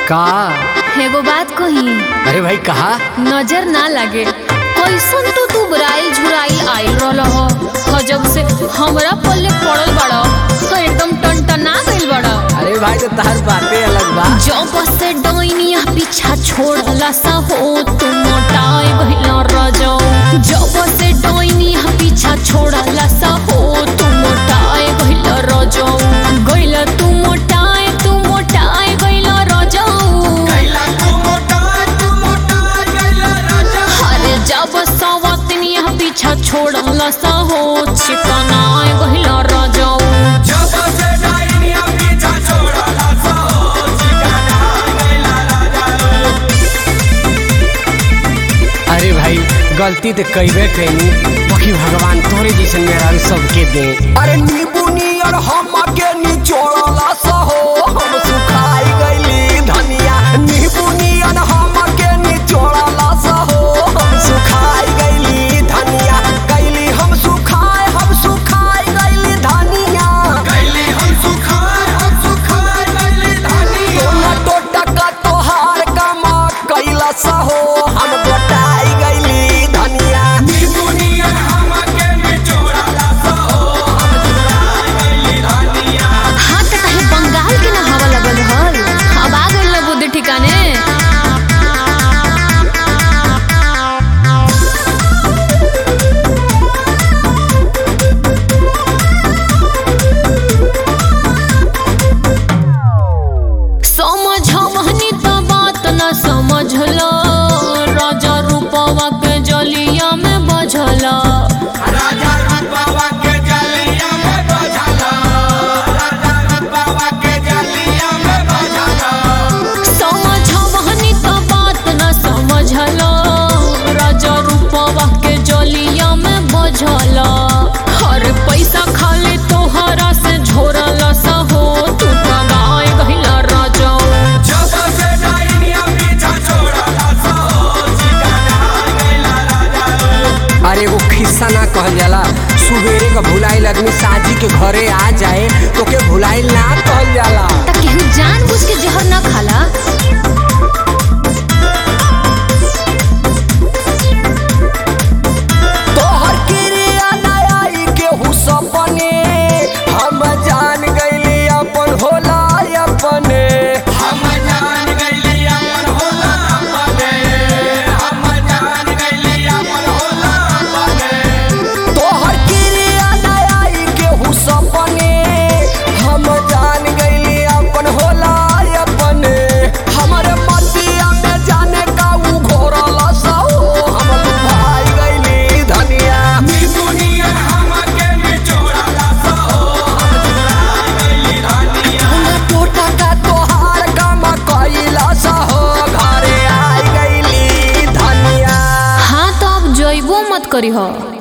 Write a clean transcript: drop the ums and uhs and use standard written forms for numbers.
का एगो बात कही। अरे भाई कहा नजर ना लगे कैसन तू दुबराइल झुराइल आइल रहल हो। जब से हमरा पल्ले पड़ल बड़ा तो एकदम टनटना गइल बड़ा। अरे भाई तो तार बातें अलग बा। जब से डोइनिया पीछा छोड़ला सा हो तू मोटाई गइल रजो। जब से डोइनिया पीछा छोड़ला सा हो तू मोटाई गइल रजो। गइल तू मोटाई गइल रजो। अरे जब सवतनिया पीछा छोड़ला सा हो चिकनाई गइल रजो। अरे भाई गलती तो कईबे कैनी बाकी भगवान तोरे जैसन मेरा सबके दे। अरे नींबू नियर हमके निचोड़ला सा हो हम सुखाई गइली धनिया। नींबू नियर हमके निचोड़ला सा हो हम सुखाई गइली धनिया। गइली हम सुखाई गइली धनिया। तोला टोटका तोहार कमा कैला सा हो हम गोटाई गइली धनिया। हाँ तो कहीं बंगाल के ना हवा लगल हल। अब आ गइल ना बुद्धि ठिकाने। समझवनी तो बात न समझला। राजा रूपवा के जलिया में बझला। समझवनी तो बात न समझला। राजा रूपवा के जलिया में बझला। हर पैसा खाली तोहरा से झोरला सा हो तू गाय गहिला राजा। अरे वो खिस्सा ना कहल जाला। सुबेरे का भुलाइल आदमी साजी के घरे आ जाए तो के भुलाइल ना कहल जाला। त केहू जानबूझ के जहर ना खाला। तोहर क्रिया नयाई केहू सपने हम जान गइली अपन होला अपने। तोहर क्रिया नयाई केहू सपने हम जान गइली अपन होला अपने। हमरे मतिया में जाने का उ घोरला सा हो हम भाई गइली धनिया। टोटका तोहार काम कैला सा हो घरे आई गइली धनिया। हाँ तो अब जइबो मत करी हो।